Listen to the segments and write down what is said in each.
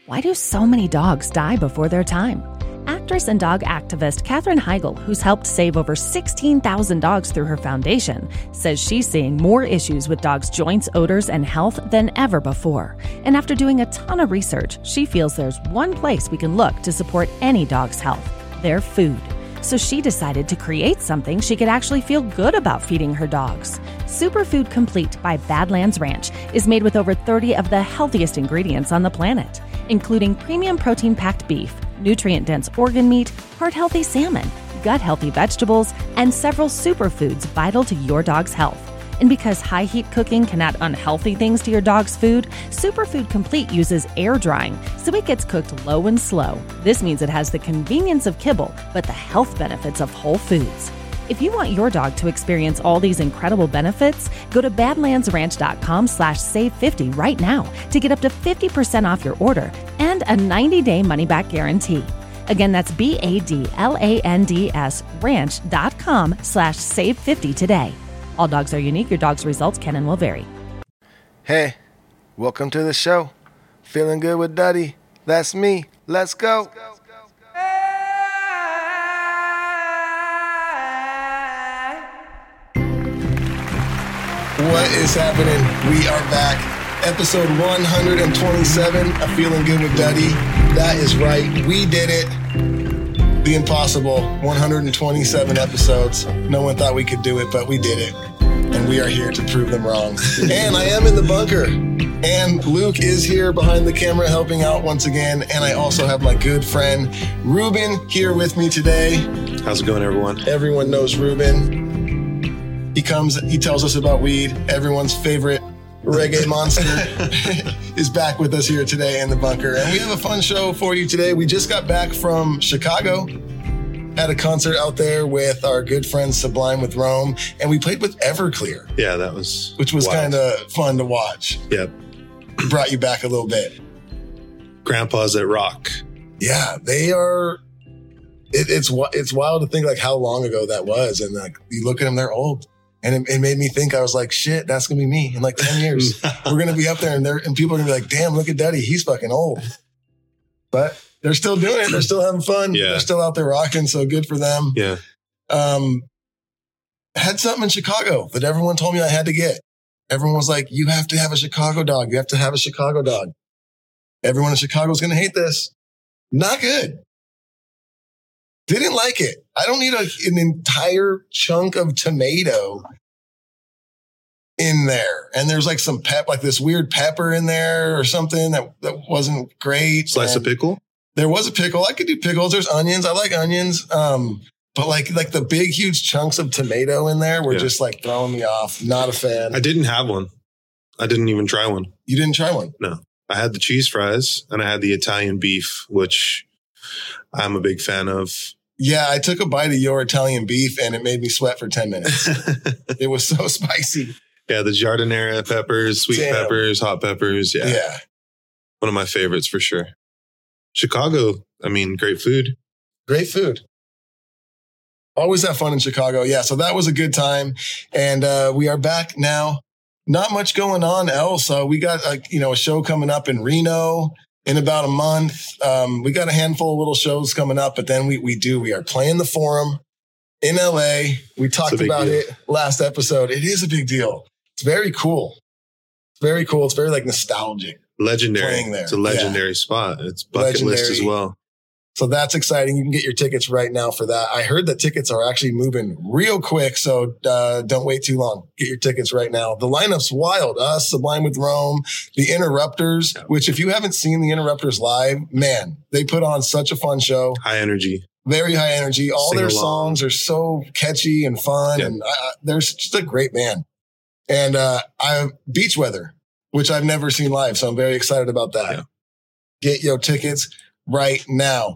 Why do so many dogs die before their time? Actress and dog activist Katherine Heigl, who's helped save over 16,000 dogs through her foundation, says she's seeing more issues with dogs' joints, odors, and health than ever before. And after doing a ton of research, she feels there's one place we can look to support any dog's health: their food. So she decided to create something she could actually feel good about feeding her dogs. Superfood Complete by Badlands Ranch is made with over 30 of the healthiest ingredients on the planet, including premium protein-packed beef, nutrient-dense organ meat, heart-healthy salmon, gut-healthy vegetables, and several superfoods vital to your dog's health. And because high-heat cooking can add unhealthy things to your dog's food, Superfood Complete uses air drying, so it gets cooked low and slow. This means it has the convenience of kibble, but the health benefits of whole foods. If you want your dog to experience all these incredible benefits, go to badlandsranch.com/save50 right now to get up to 50% off your order and a 90-day money-back guarantee. Again, that's BADLANDS ranch.com/save50 today. All dogs are unique. Your dog's results can and will vary. Hey, welcome to the show. Feeling good with Duddy. That's me. Let's go. What is happening? We are back. Episode 127 of Feeling Good with Duddy. That is right. We did it. The impossible. 127 episodes. No one thought we could do it, but we did it. And we are here to prove them wrong. And I am in the bunker. And Luke is here behind the camera helping out once again. And I also have my good friend Ruben here with me today. How's it going, everyone? Everyone knows Ruben. He comes, he tells us about weed. Everyone's favorite reggae monster is back with us here today in the bunker. And we have a fun show for you today. We just got back from Chicago. Had a concert out there with our good friends Sublime with Rome. And we played with Everclear. Yeah, that was which was wild. Kind of fun to watch. Yep. Brought you back a little bit. Grandpas that rock. Yeah, they are. It's wild to think like how long ago that was. And like you look at them, they're old. And it made me think, I was like, shit, that's going to be me in like 10 years. We're going to be up there and people are going to be like, damn, look at Daddy. He's fucking old. But they're still doing it. They're still having fun. Yeah. They're still out there rocking. So good for them. Yeah. Had something in Chicago that everyone told me I had to get. Everyone was like, you have to have a Chicago dog. You have to have a Chicago dog. Everyone in Chicago is going to hate this. Not good. Didn't like it. I don't need an entire chunk of tomato in there. And there's like some like this weird pepper in there or something that wasn't great. Slice of pickle? There was a pickle. I could do pickles. There's onions. I like onions. But like the big, huge chunks of tomato in there were just like throwing me off. Not a fan. I didn't have one. I didn't even try one. You didn't try one? No. I had the cheese fries and I had the Italian beef, which I'm a big fan of. Yeah, I took a bite of your Italian beef and it made me sweat for 10 minutes. It was so spicy. Yeah, the giardiniera peppers, sweet peppers, hot peppers. Yeah. Yeah. One of my favorites for sure. Chicago, I mean, great food. Great food. Always have fun in Chicago. Yeah, so that was a good time. And we are back now. Not much going on else. We got a show coming up in Reno in about a month. We got a handful of little shows coming up, but then we are playing the Forum in LA. We talked about it last episode. It is a big deal. It's very cool. It's very cool. It's very like nostalgic. Legendary. Playing there. It's a legendary spot. It's bucket list as well. So that's exciting. You can get your tickets right now for that. I heard that tickets are actually moving real quick. So don't wait too long. Get your tickets right now. The lineup's wild. Us, Sublime with Rome, the Interrupters, which if you haven't seen the Interrupters live, man, they put on such a fun show. High energy. Very high energy. All Sing their along. songs are so catchy and fun. Yep. And they're just a great band. And I have Beach Weather, which I've never seen live. So I'm very excited about that. Yeah. Get your tickets right now.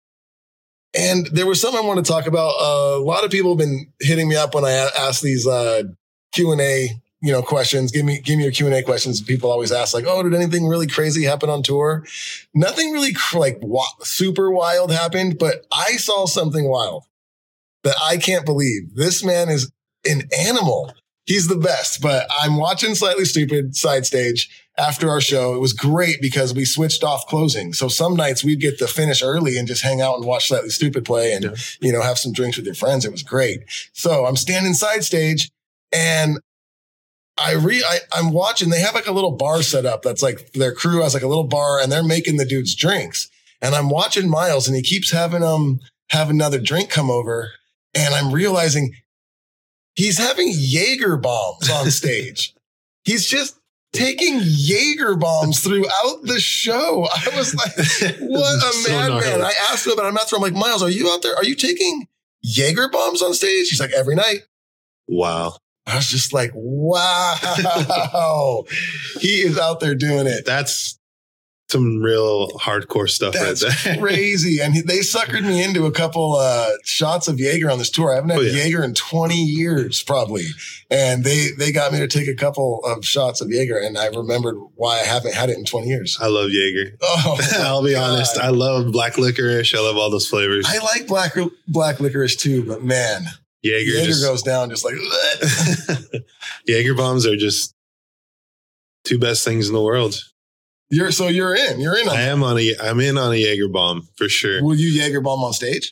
And there was something I want to talk about. A lot of people have been hitting me up when I ask these Q&A, questions. Give me your Q&A questions. People always ask like, oh, did anything really crazy happen on tour? Nothing really super wild happened, but I saw something wild that I can't believe. This man is an animal. He's the best, but I'm watching Slightly Stupid side stage after our show. It was great because we switched off closing. So some nights we'd get to finish early and just hang out and watch Slightly Stupid play and, have some drinks with your friends. It was great. So I'm standing side stage and I'm watching. They have like a little bar set up. That's like their crew has like a little bar and they're making the dudes drinks. And I'm watching Miles and he keeps having have another drink come over. And I'm realizing he's having Jaeger bombs on stage. He's just taking Jaeger bombs throughout the show. I was like, what a madman. I asked him about it. I'm like, Miles, are you out there? Are you taking Jaeger bombs on stage? He's like, every night. Wow. I was just like, wow. He is out there doing it. That's some real hardcore stuff. That's right there. Crazy. And they suckered me into a couple shots of Jaeger on this tour. I haven't had Jaeger in 20 years, probably. And they got me to take a couple of shots of Jaeger. And I remembered why I haven't had it in 20 years. I love Jaeger. Oh, I'll be honest. I love black licorice. I love all those flavors. I like black licorice too, but man, Jaeger goes down just like Jaeger bombs are just two best things in the world. You're in. I'm in on a Jaeger bomb for sure. Will you Jaeger bomb on stage?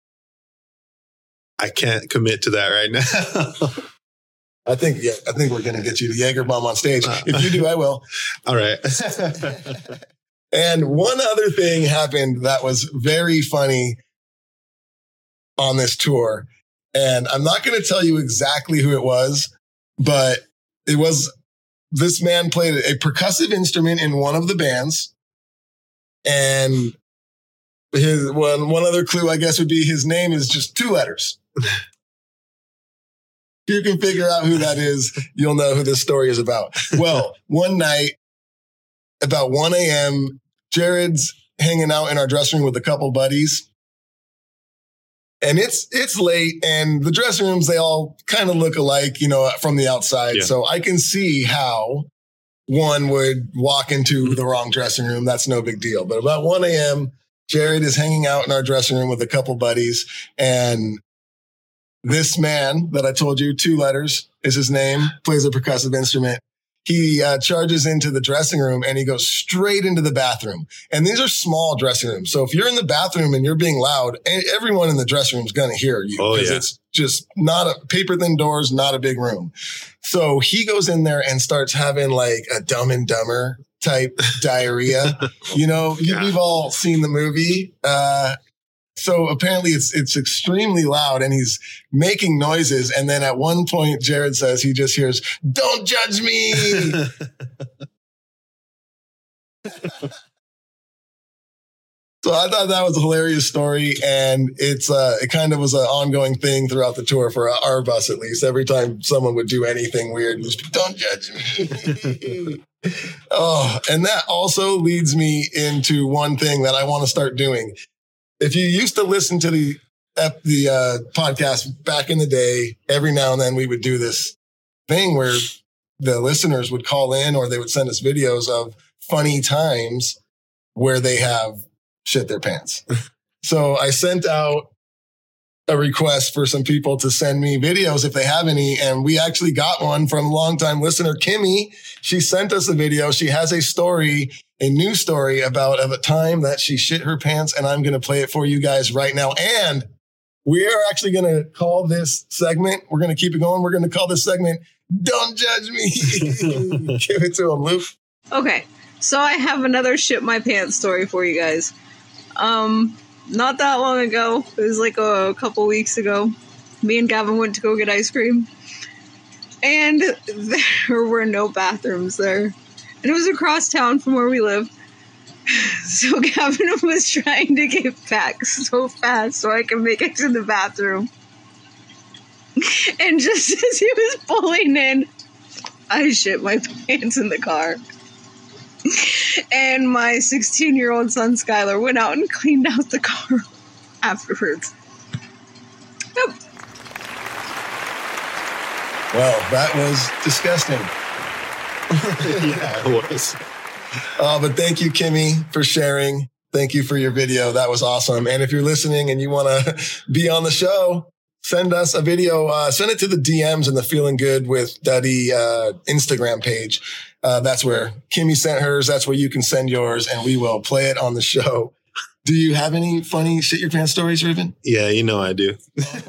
I can't commit to that right now. I think we're going to get you to Jaeger bomb on stage. If you do, I will. All right. And one other thing happened that was very funny on this tour. And I'm not going to tell you exactly who it was, but it was this man played a percussive instrument in one of the bands. And his one other clue, I guess, would be his name is just 2 letters. If you can figure out who that is, you'll know who this story is about. Well, one night, about 1 a.m., Jared's hanging out in our dressing room with a couple buddies. And it's late, and the dressing rooms, they all kind of look alike, from the outside. Yeah. So I can see how one would walk into the wrong dressing room. That's no big deal. But about 1 a.m., Jared is hanging out in our dressing room with a couple buddies. And this man that I told you, 2 letters is his name, plays a percussive instrument. He charges into the dressing room and he goes straight into the bathroom. And these are small dressing rooms. So if you're in the bathroom and you're being loud, everyone in the dressing room is going to hear you. Because it's just not a paper thin doors, not a big room. So he goes in there and starts having like a Dumb and Dumber type diarrhea. We've all seen the movie. So apparently it's extremely loud and he's making noises. And then at one point, Jared says he just hears, "Don't judge me." So I thought that was a hilarious story. And it kind of was an ongoing thing throughout the tour for our bus, at least. Every time someone would do anything weird, just, "Don't judge me." Oh, and that also leads me into one thing that I want to start doing. If you used to listen to the podcast back in the day, every now and then we would do this thing where the listeners would call in or they would send us videos of funny times where they have shit their pants. So I sent out a request for some people to send me videos if they have any. And we actually got one from a longtime listener, Kimmy. She sent us a video. She has a new story about a time that she shit her pants, and I'm going to play it for you guys right now. And we are actually going to call this segment, we're going to keep it going. We're going to call this segment, "Don't Judge Me." Give it to him, Luke. Okay. So I have another shit my pants story for you guys. Not that long ago, it was like a couple weeks ago, me and Gavin went to go get ice cream. And there were no bathrooms there. And it was across town from where we live. So Gavin was trying to get back so fast so I could make it to the bathroom. And just as he was pulling in, I shit my pants in the car. And my 16-year-old son, Skylar, went out and cleaned out the car afterwards. Yep. Well, that was disgusting. Yeah, it was. But thank you, Kimmy, for sharing. Thank you for your video. That was awesome. And if you're listening and you want to be on the show, send us a video. Send it to the DMs and the Feeling Good with Duddy Instagram page. That's where Kimmy sent hers. That's where you can send yours, and we will play it on the show. Do you have any funny shit your pants stories, Ruben? Yeah, you know I do.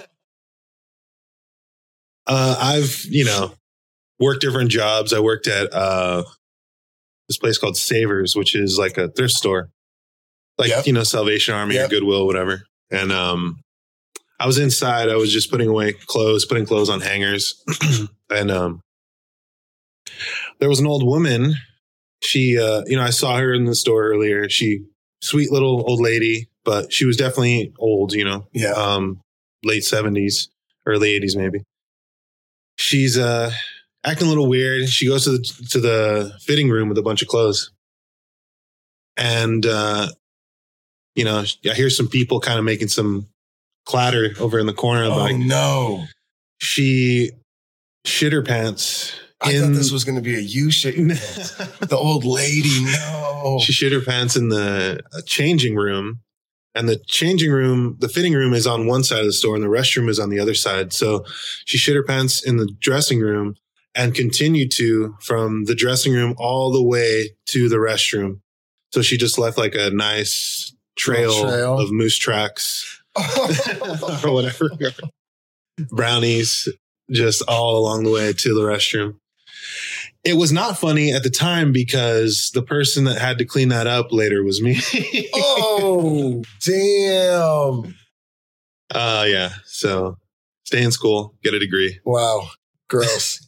I've, worked different jobs. I worked at this place called Savers, which is like a thrift store. Like, Salvation Army or Goodwill, whatever. And I was inside. I was just putting clothes on hangers. And there was an old woman. She, I saw her in the store earlier. Sweet little old lady, but she was definitely old, late 70s, early 80s maybe. She's acting a little weird. She goes to the fitting room with a bunch of clothes. And, I hear some people kind of making some clatter over in the corner. Oh, no. She shit her pants. I thought this was going to be a you shit your pants. The old lady, no. She shit her pants in the changing room. And the fitting room is on one side of the store and the restroom is on the other side. So she shit her pants in the dressing room and continued to from the dressing room all the way to the restroom. So she just left like a nice trail of moose tracks or whatever. Brownies just all along the way to the restroom. It was not funny at the time because the person that had to clean that up later was me. Oh, damn. Yeah. So stay in school, get a degree. Wow. Gross.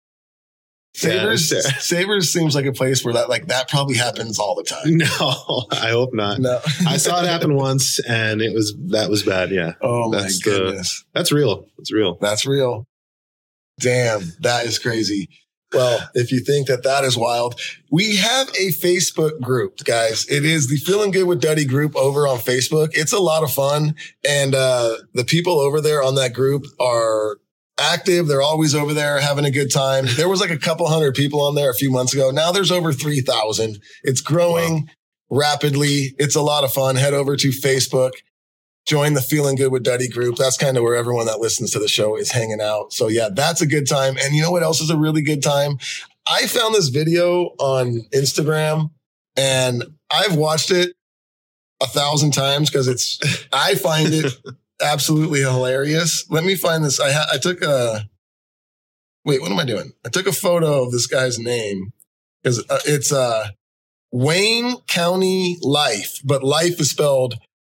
Savers seems like a place where that probably happens all the time. No, I hope not. No. I saw it happen once and that was bad. Yeah. Oh my goodness. That's real. It's real. That's real. Damn. That is crazy. Well, if you think that is wild, we have a Facebook group, guys. It is the Feeling Good with Duddy group over on Facebook. It's a lot of fun. And the people over there on that group are active. They're always over there having a good time. There was like a couple hundred people on there a few months ago. Now there's over 3,000. It's growing rapidly. It's a lot of fun. Head over to Facebook. Join the Feeling Good with Duddy group. That's kind of where everyone that listens to the show is hanging out. So yeah, that's a good time. And you know what else is a really good time? I found this video on Instagram and I've watched it 1,000 times because I find it absolutely hilarious. Let me find this. I took what am I doing? I took a photo of this guy's name because it's Wayne County Life, but life is spelled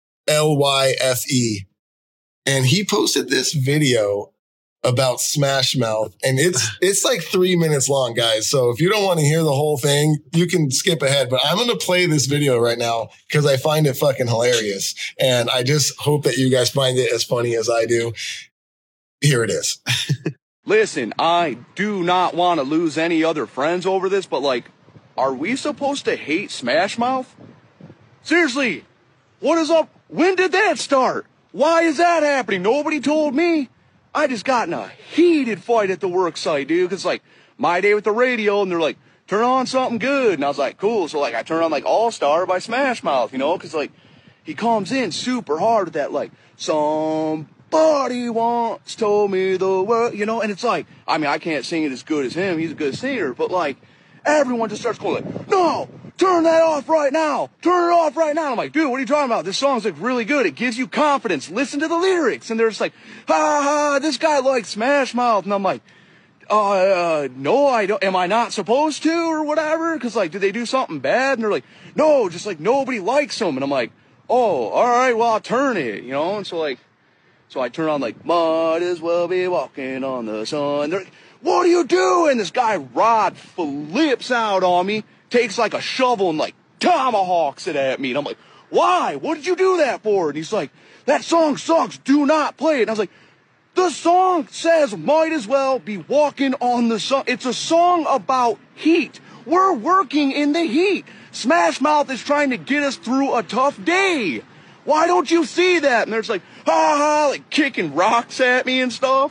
Lyfe. And he posted this video about Smash Mouth and it's like 3 minutes long, guys. So if you don't want to hear the whole thing, you can skip ahead, but I'm going to play this video right now because I find it fucking hilarious. And I just hope that you guys find it as funny as I do. Here it is. Listen, I do not want to lose any other friends over this, but are we supposed to hate Smash Mouth? Seriously, what is up? When did that start? Why is that happening? Nobody told me. I just got in a heated fight at the work site, dude. Cause my day with the radio and they're like, turn on something good. And I was like, cool. So I turn on All Star by Smash Mouth, cause he comes in super hard with that, somebody once told me the word, and it's I can't sing it as good as him. He's a good singer, but everyone just starts going no, turn that off right now. Turn it off right now. I'm like, dude, what are you talking about? This song's really good. It gives you confidence. Listen to the lyrics. And they're just ha, this guy likes Smash Mouth. And I'm like, no, I don't. Am I not supposed to or whatever? Cause did they do something bad? And they're like, no, just nobody likes them. And I'm like, oh, all right, well, I'll turn it, And so I turn on might as well be walking on the sun. They're like, what are you doing? This guy Rod flips out on me, takes a shovel and tomahawks it at me. And I'm like, why? What did you do that for? And he's like, that song sucks. Do not play it. And I was like, the song says might as well be walking on the sun. It's a song about heat. We're working in the heat. Smash Mouth is trying to get us through a tough day. Why don't you see that? And they're just kicking rocks at me and stuff.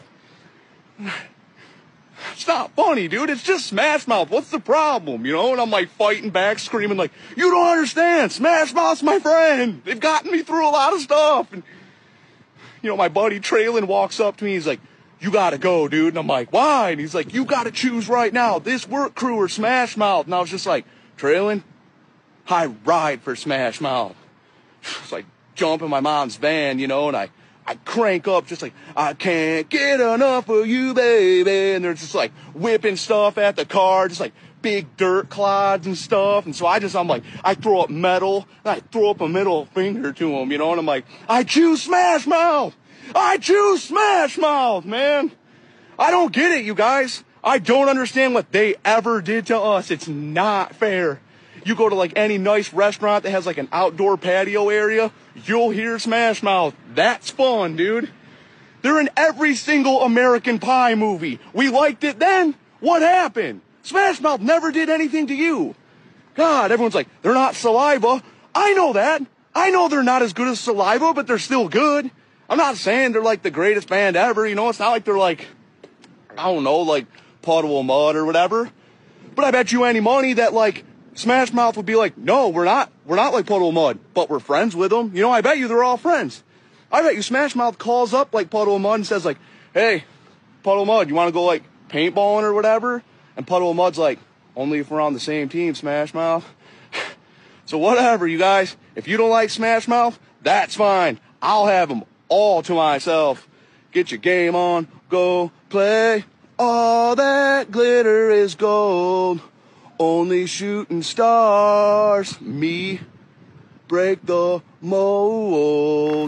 It's not funny, dude. It's just Smash Mouth. What's the problem, And I'm fighting back, screaming you don't understand. Smash Mouth's my friend. They've gotten me through a lot of stuff. And my buddy Traylon walks up to me. He's like, you gotta go, dude. And I'm like, why? And he's like, you gotta choose right now, this work crew or Smash Mouth. And I was just like, Traylon, I ride for Smash Mouth. It's like jump in my mom's van, and I crank up just like, I can't get enough of you, baby. And they're just like whipping stuff at the car, just like big dirt clods and stuff. And so I'm like, I throw up metal, and I throw up a middle finger to them, and I'm like, I choose Smash Mouth. I choose Smash Mouth, man. I don't get it, you guys. I don't understand what they ever did to us. It's not fair. You go to like any nice restaurant that has like an outdoor patio area, you'll hear Smash Mouth. That's fun, dude. They're in every single American Pie movie. We liked it then. What happened? Smash Mouth never did anything to you. God, everyone's like, they're not Saliva. I know that. I know they're not as good as Saliva, but they're still good. I'm not saying they're like the greatest band ever. It's not like they're like, I don't know, like Puddle of Mud or whatever. But I bet you any money that like Smash Mouth would be like, no, we're not like Puddle of Mud, but we're friends with them. I bet you they're all friends. I bet you Smash Mouth calls up like Puddle of Mud and says like, hey, Puddle of Mud, you want to go like paintballing or whatever? And Puddle of Mud's like, only if we're on the same team, Smash Mouth. So whatever, you guys. If you don't like Smash Mouth, that's fine. I'll have them all to myself. Get your game on, go play. All that glitter is gold. Only shooting stars. Me break the mold.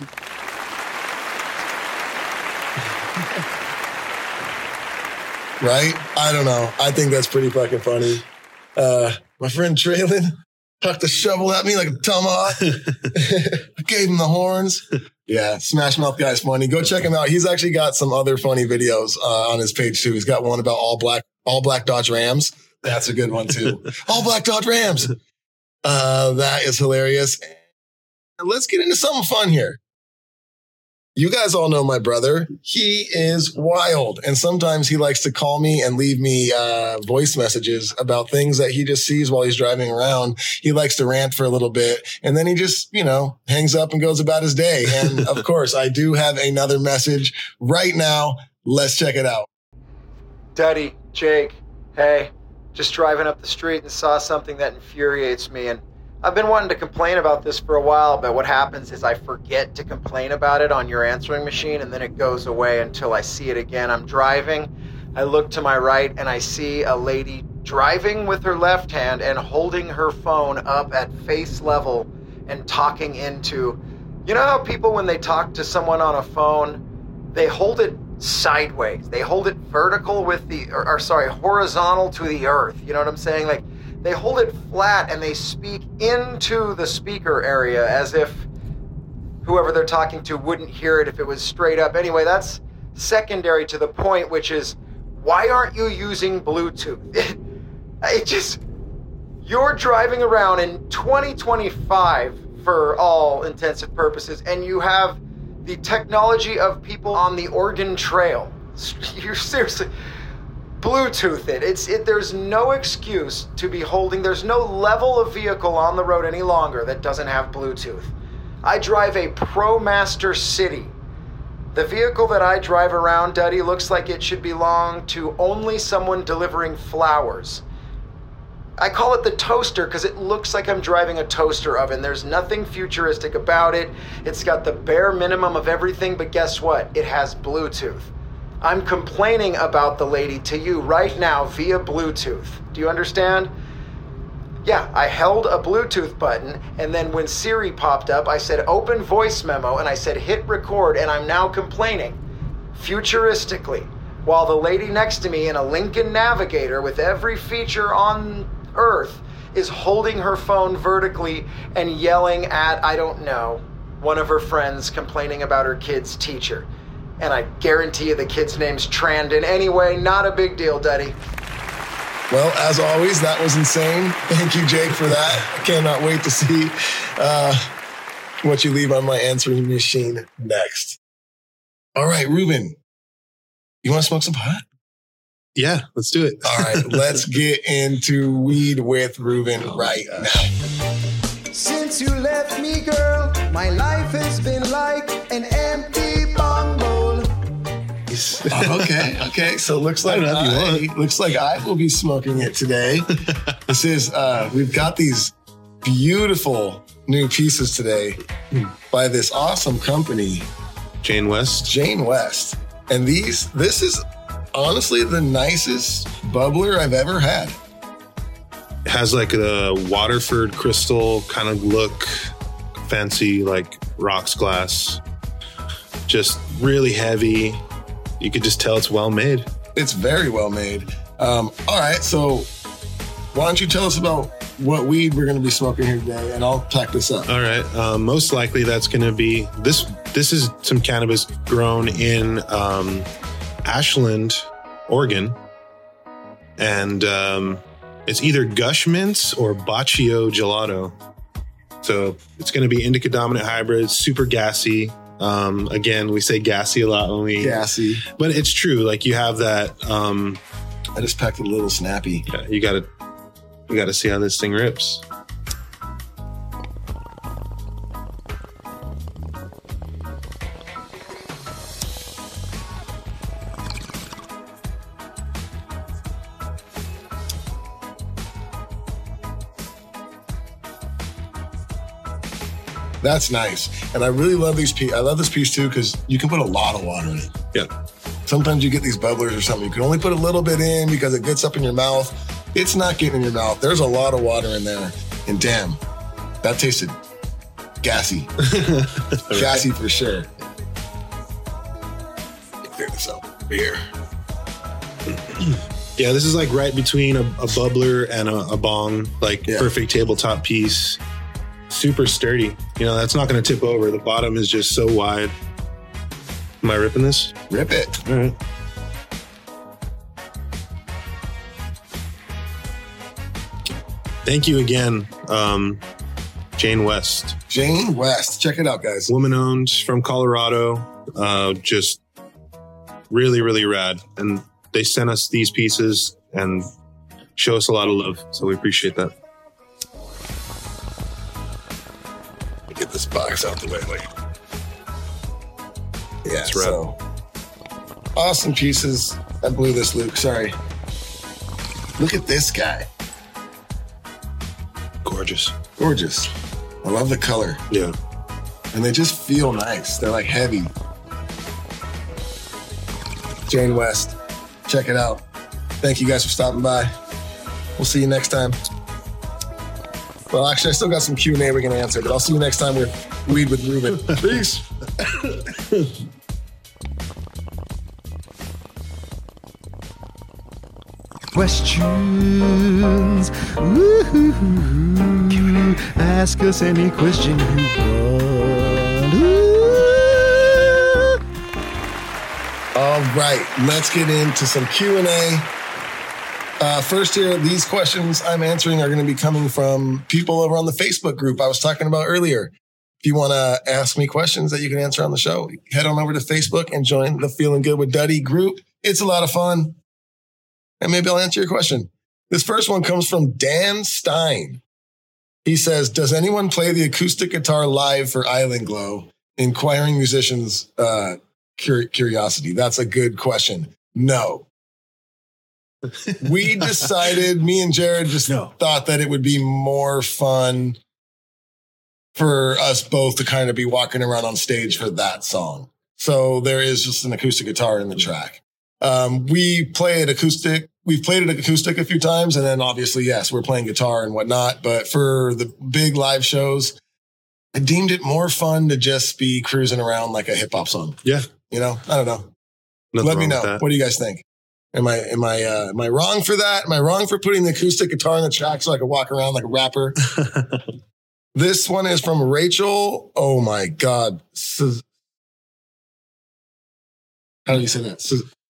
Right? I don't know. I think that's pretty fucking funny. My friend Traylon hucked a shovel at me like a tomahawk. I gave him the horns. Yeah, Smash Mouth guy's funny. Go check him out. He's actually got some other funny videos on his page too. He's got one about all black Dodge Rams. That's a good one too. All black Dodge Rams. That is hilarious. And let's get into something fun here. You guys all know my brother. He is wild. And sometimes he likes to call me and leave me voice messages about things that he just sees while he's driving around. He likes to rant for a little bit. And then he just, hangs up and goes about his day. And of course, I do have another message right now. Let's check it out. Daddy, Jake, hey, just driving up the street and saw something that infuriates me. And I've been wanting to complain about this for a while, but what happens is I forget to complain about it on your answering machine, and then it goes away until I see it again. I'm driving, I look to my right, and I see a lady driving with her left hand and holding her phone up at face level and talking into... You know how people, when they talk to someone on a phone, they hold it sideways. They hold it vertical with horizontal to the earth. You know what I'm saying? Like, they hold it flat and they speak into the speaker area as if whoever they're talking to wouldn't hear it if it was straight up. Anyway, that's secondary to the point, which is, why aren't you using Bluetooth? You're driving around in 2025 for all intensive purposes, and you have the technology of people on the Oregon Trail. You're seriously... Bluetooth it. There's no excuse to be holding. There's no level of vehicle on the road any longer that doesn't have Bluetooth. I drive a ProMaster City. The vehicle that I drive around, Duddy, looks like it should belong to only someone delivering flowers. I call it the toaster because it looks like I'm driving a toaster oven. There's nothing futuristic about it. It's got the bare minimum of everything, but guess what? It has Bluetooth. I'm complaining about the lady to you right now via Bluetooth. Do you understand? Yeah, I held a Bluetooth button, and then when Siri popped up, I said open voice memo, and I said hit record, and I'm now complaining futuristically, while the lady next to me in a Lincoln Navigator with every feature on Earth is holding her phone vertically and yelling at, I don't know, one of her friends complaining about her kid's teacher. And I guarantee you the kid's name's Trandon. Anyway, not a big deal, Duddy. Well, as always, that was insane. Thank you, Jake, for that. I cannot wait to see what you leave on my answering machine next. All right, Ruben, you want to smoke some pot? Yeah, let's do it. All right, let's get into weed with Ruben right now. Since you left me, girl, my life has been like an empty box. Okay. So looks like I will be smoking it today. This is we've got these beautiful new pieces today by this awesome company, Jane West. And this is honestly the nicest bubbler I've ever had. It has like a Waterford crystal kind of look, fancy like rocks glass, just really heavy. You could just tell it's well made. It's very well made. All right, so why don't you tell us about what weed we're going to be smoking here today, and I'll pack this up. All right. Most likely that's going to be this. This is some cannabis grown in Ashland, Oregon, and it's either Gush Mints or Baccio Gelato. So it's going to be indica dominant hybrid, super gassy. Again, we say gassy a lot when we gassy, but it's true. Like you have that. I just packed a little snappy. Yeah, you got to see how this thing rips. That's nice. And I really love these pieces. I love this piece too because you can put a lot of water in it. Yeah. Sometimes you get these bubblers or something. You can only put a little bit in because it gets up in your mouth. It's not getting in your mouth. There's a lot of water in there. And damn, that tasted gassy. Gassy for sure. Clear this up. Beer. Yeah, this is like right between a bubbler and a bong. Like perfect tabletop piece. Super sturdy. You know, that's not going to tip over. The bottom is just so wide. Am I ripping this? Rip it. All right. Thank you again, Jane West. Jane West. Check it out, guys. Woman owned, from Colorado. Just really, really rad. And they sent us these pieces and show us a lot of love. So we appreciate that. Get this box out the way. Yeah, that's right. So awesome pieces. I blew this, Luke. Sorry. Look at this guy. Gorgeous. I love the color. Yeah. And they just feel nice. They're like heavy. Jane West. Check it out. Thank you guys for stopping by. We'll see you next time. Well, actually, I still got some Q&A we're going to answer, but I'll see you next time with Weed with Ruben. Peace. Questions. Woo-hoo-hoo. Ask us any question you want. Ooh. All right, let's get into some Q&A. First here, these questions I'm answering are going to be coming from people over on the Facebook group I was talking about earlier. If you want to ask me questions that you can answer on the show, head on over to Facebook and join the Feeling Good with Duddy group. It's a lot of fun. And maybe I'll answer your question. This first one comes from Dan Stein. He says, does anyone play the acoustic guitar live for Island Glow? Inquiring musicians' curiosity. That's a good question. No. We decided, me and Jared just thought that it would be more fun for us both to kind of be walking around on stage for that song. So there is just an acoustic guitar in the track. We play it acoustic. We've played it acoustic a few times. And then obviously, yes, we're playing guitar and whatnot. But for the big live shows, I deemed it more fun to just be cruising around like a hip hop song. Yeah. You know, I don't know. Nothing Let me know. What do you guys think? Am I wrong for that? Am I wrong for putting the acoustic guitar in the track so I could walk around like a rapper? This one is from Rachel. Oh my God. How do you say that?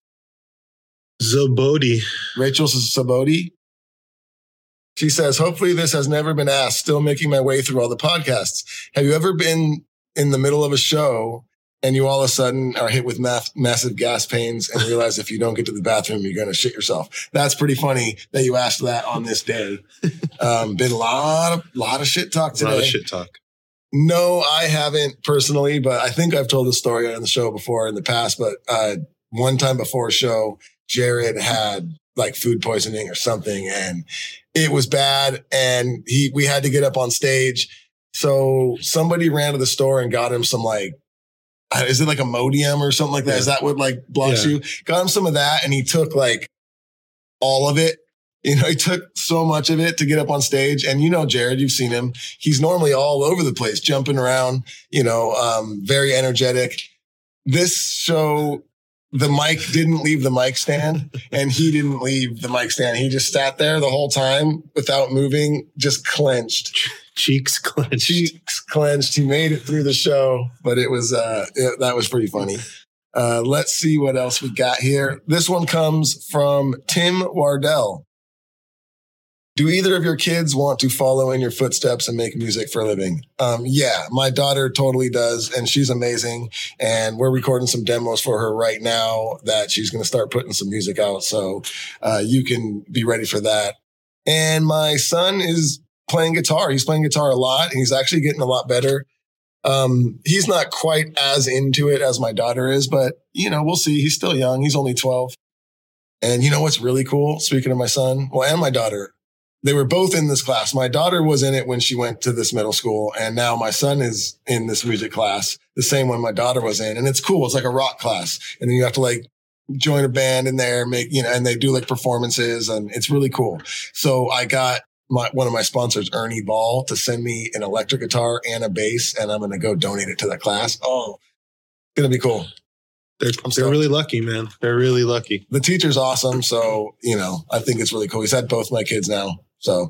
Zabodi. Rachel Zabodi. She says, hopefully this has never been asked, still making my way through all the podcasts. Have you ever been in the middle of a show and you all of a sudden are hit with massive gas pains and realize if you don't get to the bathroom, you're going to shit yourself? That's pretty funny that you asked that on this day. Been a lot of shit talk today. A lot of shit talk. No, I haven't personally, but I think I've told this story on the show before in the past. But one time before a show, Jared had like food poisoning or something, and it was bad. And we had to get up on stage. So somebody ran to the store and got him some like, is it like Imodium or something like that? Yeah. Is that what like blocks you? Got him some of that, and he took like all of it. You know, he took so much of it to get up on stage. And you know, Jared, you've seen him. He's normally all over the place, jumping around, you know, very energetic. This show, the mic didn't leave the mic stand, and he didn't leave the mic stand. He just sat there the whole time without moving, just clenched. Cheeks clenched. Cheeks clenched. He made it through the show, but it was that was pretty funny. Let's see what else we got here. This one comes from Tim Wardell. Do either of your kids want to follow in your footsteps and make music for a living? Yeah, my daughter totally does, and she's amazing. And we're recording some demos for her right now that she's going to start putting some music out. So you can be ready for that. And my son is playing guitar. He's playing guitar a lot, and he's actually getting a lot better. He's not quite as into it as my daughter is, but, you know, we'll see. He's still young. He's only 12. And you know what's really cool? Speaking of my son, well, and my daughter, they were both in this class. My daughter was in it when she went to this middle school, and now my son is in this music class, the same one my daughter was in. And it's cool. It's like a rock class. And then you have to like join a band in there, make, you know, and they do like performances, and it's really cool. So I got one of my sponsors, Ernie Ball, to send me an electric guitar and a bass, and I'm going to go donate it to that class. Oh, it's going to be cool. They're really lucky, man. They're really lucky. The teacher's awesome. So, you know, I think it's really cool. He's had both my kids now. So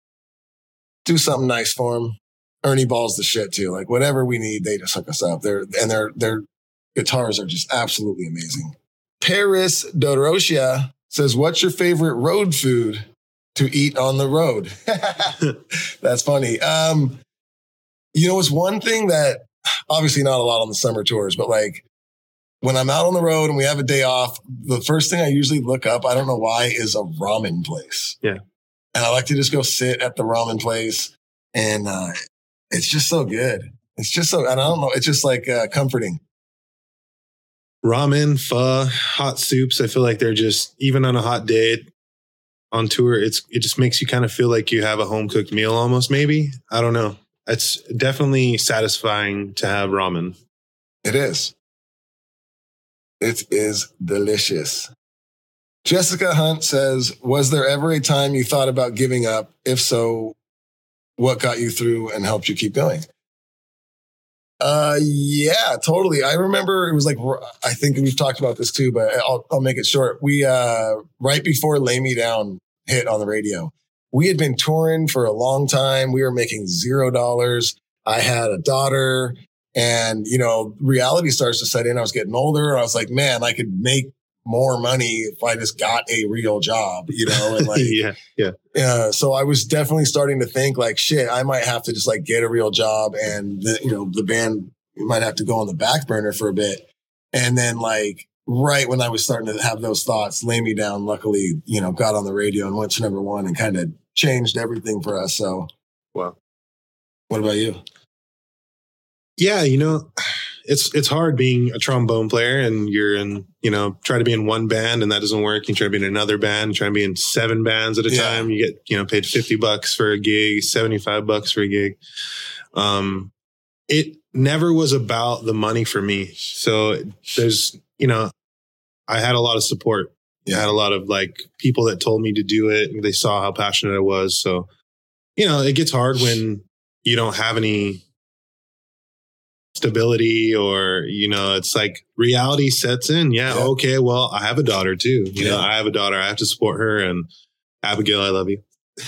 do something nice for him. Ernie Ball's the shit too. Like whatever we need, they just hook us up. Their guitars are just absolutely amazing. Paris Dorosia says, what's your favorite road food to eat on the road? That's funny. You know, it's one thing that obviously not a lot on the summer tours, but like when I'm out on the road and we have a day off, the first thing I usually look up, I don't know why, is a ramen place. Yeah. And I like to just go sit at the ramen place, and it's just so good. It's just so, and I don't know, it's just like comforting. Ramen, pho, hot soups. I feel like they're just, even on a hot day on tour, it just makes you kind of feel like you have a home cooked meal almost, maybe. I don't know. It's definitely satisfying to have ramen. It is. It is delicious. Jessica Hunt says, was there ever a time you thought about giving up? If so, what got you through and helped you keep going? Yeah, totally. I remember it was like, I think we've talked about this too, but I'll make it short. We, right before Lay Me Down hit on the radio, we had been touring for a long time. We were making $0. I had a daughter, and, you know, reality starts to set in. I was getting older. I was like, man, I could make more money if I just got a real job, you know, and like, yeah. So I was definitely starting to think like, shit, I might have to just like get a real job, and the band might have to go on the back burner for a bit. And then like, right when I was starting to have those thoughts, Lay Me Down, luckily, you know, got on the radio and went to number one and kind of changed everything for us. So, wow. What about you? Yeah, you know, it's hard being a trombone player, and you're in, you know, try to be in one band and that doesn't work. You try to be in another band, try to be in 7 bands at a time. You get, you know, paid $50 for a gig, $75 for a gig. It never was about the money for me. So there's, you know, I had a lot of support. I had a lot of like people that told me to do it. They saw how passionate I was. So, you know, it gets hard when you don't have any stability, or, you know, it's like reality sets in. Yeah. Okay. Well, I have a daughter too. You know, I have a daughter. I have to support her. And Abigail, I love you.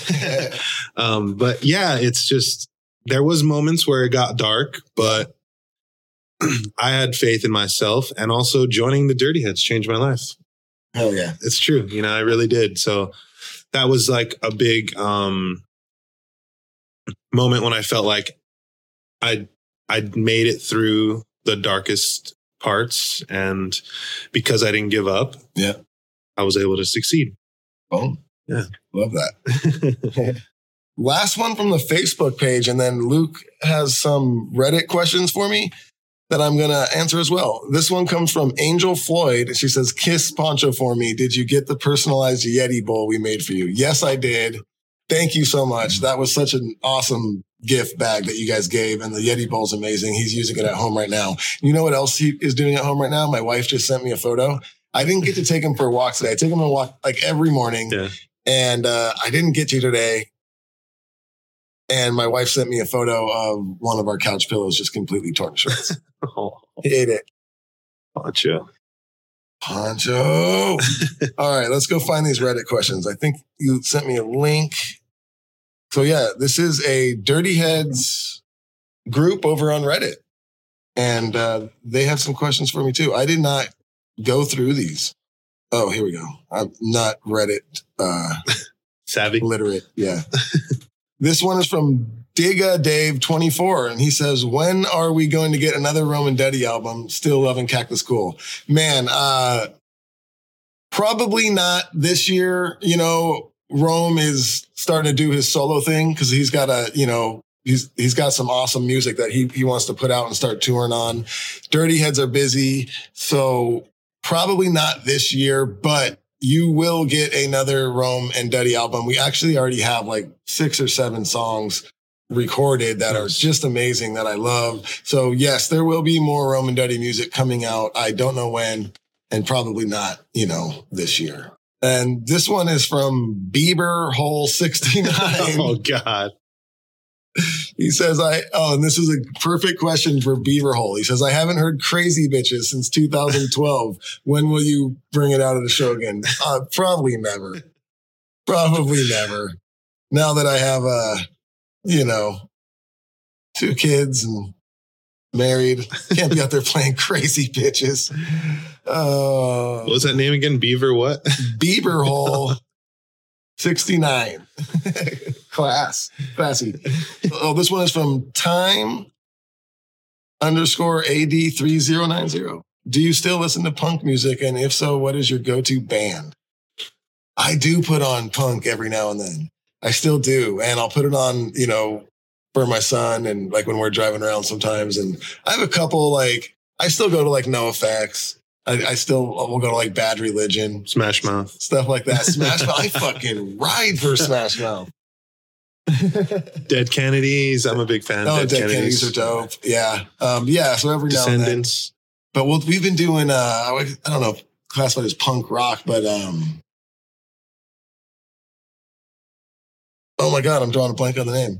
But yeah, it's just, there was moments where it got dark, but I had faith in myself, and also joining the Dirty Heads changed my life. Hell yeah. It's true. You know, I really did. So that was like a big moment when I felt like I'd made it through the darkest parts, and because I didn't give up, I was able to succeed. Boom. Yeah. Love that. Last one from the Facebook page, and then Luke has some Reddit questions for me. that I'm going to answer as well. This one comes from Angel Floyd. She says, "Kiss Poncho for me. Did you get the personalized Yeti bowl we made for you?" Yes, I did. Thank you so much. That was such an awesome gift bag that you guys gave. And the Yeti bowl is amazing. He's using it at home right now. You know what else he is doing at home right now? My wife just sent me a photo. I didn't get to take him for a walk today. I take him on a walk like every morning. Yeah. And I didn't get to today. And my wife sent me a photo of one of our couch pillows just completely torn to shreds. Oh. He ate it. Poncho. All right, let's go find these Reddit questions. I think you sent me a link. So yeah, this is a Dirty Heads group over on Reddit. And they have some questions for me too. I did not go through these. Oh, here we go. I'm not Reddit savvy. Literate. Yeah. This one is from Digga Dave 24, and he says, "When are we going to get another Rome and Daddy album? Still loving Cactus Cool." Man, probably not this year. You know, Rome is starting to do his solo thing because he's got he's got some awesome music that he wants to put out and start touring on. Dirty Heads are busy, so probably not this year, but you will get another Rome and Duddy album. We actually already have like 6 or 7 songs recorded that are just amazing that I love. So yes, there will be more Rome and Duddy music coming out. I don't know when, and probably not, this year. And this one is from Bieber Hole 69. Oh God. He says, and this is a perfect question for Beaver Hole. He says, "I haven't heard Crazy Bitches since 2012. When will you bring it out of the show again?" Probably never. Probably never. Now that I have, 2 kids and married, can't be out there playing Crazy Bitches. What was that name again? Beaver what? Beaver Hole 69. Classy. Oh, this one is from Time_AD3090. "Do you still listen to punk music? And if so, what is your go-to band?" I do put on punk every now and then. I still do. And I'll put it on, for my son and like when we're driving around sometimes. And I have a couple, I still go to NoFX. I will go to Bad Religion. Smash Mouth. Stuff like that. Smash Mouth. I fucking ride for Smash Mouth. Dead Kennedys. I'm a big fan. Oh, Dead Kennedys are dope. Yeah. So every now and then. But we've been doing, I don't know if classified as punk rock, but oh my God, I'm drawing a blank on the name.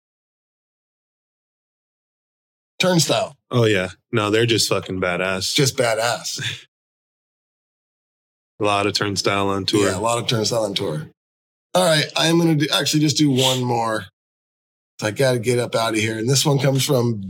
Turnstile. Oh yeah. No, they're just fucking badass. Just badass. A lot of Turnstile on tour. Yeah, a lot of Turnstile on tour. All right, I'm going to actually just do one more. I got to get up out of here. And this one comes from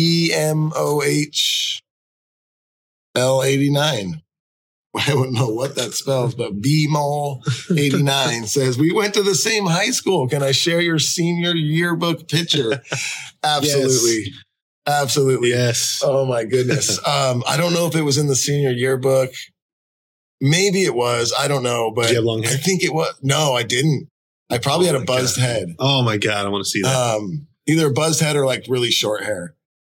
BMOHL89. I don't know what that spells, but BMOL89 says, "We went to the same high school. Can I share your senior yearbook picture?" Absolutely. Yes. Absolutely. Yes. Oh my goodness. I don't know if it was in the senior yearbook. Maybe it was. I don't know, but did you have long hair? I think it was. No, I didn't. I probably had a buzzed head. Oh my God. I want to see that. Either a buzzed head or really short hair.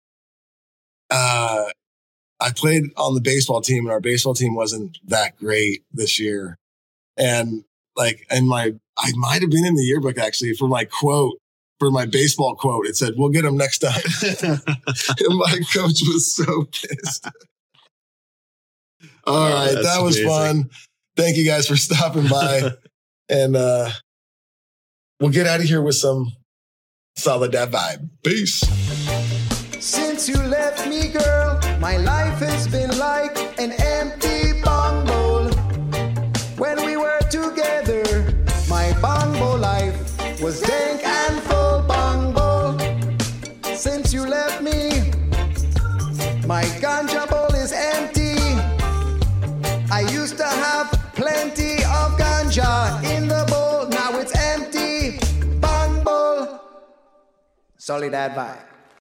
I played on the baseball team and our baseball team wasn't that great this year. And I might have been in the yearbook actually for my baseball quote. It said, "We'll get him next time." And my coach was so pissed. All right. That was amazing. Fun. Thank you guys for stopping by. And we'll get out of here with some solid dad vibe. Peace. Since you left me, girl, my life has been like an empty bong bowl. When we were together, my bong bowl life was dank and full bong bowl. Since you left me, my ganja bowl is empty. I used to have plenty of ganja in the bowl. Now it's empty. Bong bowl. Solid dad vibe.